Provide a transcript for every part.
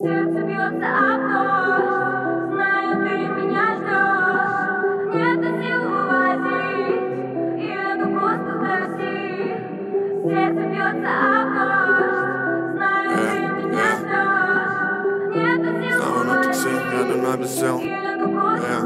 Сердце бьется об дождь, знаю, ты меня ждешь. Нет сил вывозить, и это просто спроси. Сердце бьется об дождь, знаю, ты меня ждешь. Нет сил вывозить, и это просто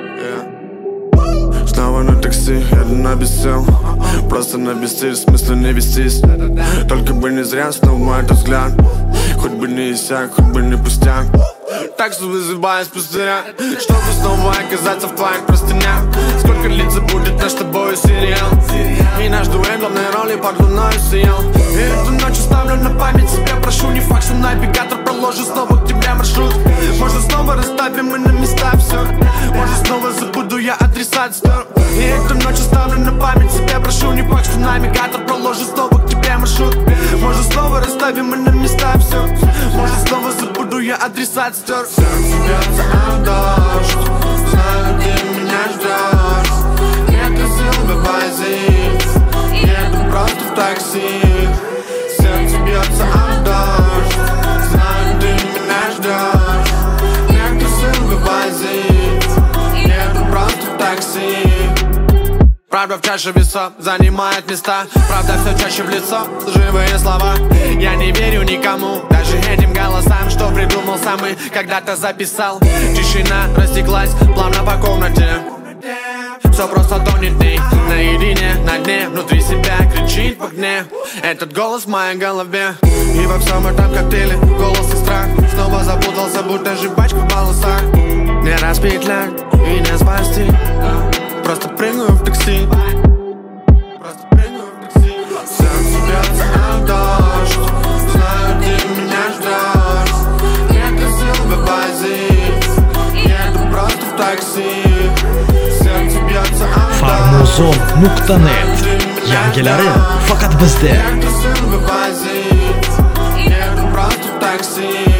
такси. Снова на такси, еду на бесел. Просто на бесстиль, в смысле не вестись. Только бы не зря снова этот взгляд. Хоть бы не иссяк, хоть бы не пустяк. Так что вызываюсь пустыря, чтобы снова оказаться в твоих простынях. Сколько длится будет наш с тобой сериал? И наш дуэт главной роли под луною сиял. И эту ночь оставлю на память себе. Прошу, не факт, что навигатор проложит снова к тебе маршрут. Может снова расставим мы на места все. Может снова забуду я адресат стер. И эту ночь оставлю на память себе. Прошу, не факт, что навигатор проложит снова к тебе маршрут. Может снова расставим мы на места все. Может снова забуду я адресат стер. Сердце бьется об дождь, знаю, ты меня ждешь. Нет сил вывозить, еду просто в такси. Сердце бьется об дождь, знаю, ты меня ждешь. Нет сил вывозить, еду просто в такси. Правда в чаше весов занимает места. Правда все чаще в лицо, живые слова. Я не верю никому, даже этим голосам, что придумал сам и когда-то записал. Тишина растеклась плавно по комнате. Все просто тонет в ней, наедине, на дне. Внутри себя кричит в огне этот голос в моей голове. И во всем этом коктейле голос и страх. Снова запутался, будто жвачка в волосах. Не распетлять и не спасти. Просто прыгаю в такси. Просто прыгаю в такси. Сердце бьется об дождь, знаю, ты меня ждешь. Нет сил вывозить, еду просто в такси. Сердце бьется об Farmuzon.net Yangilari faqat bizda. Нет сил вывозить, еду просто в такси.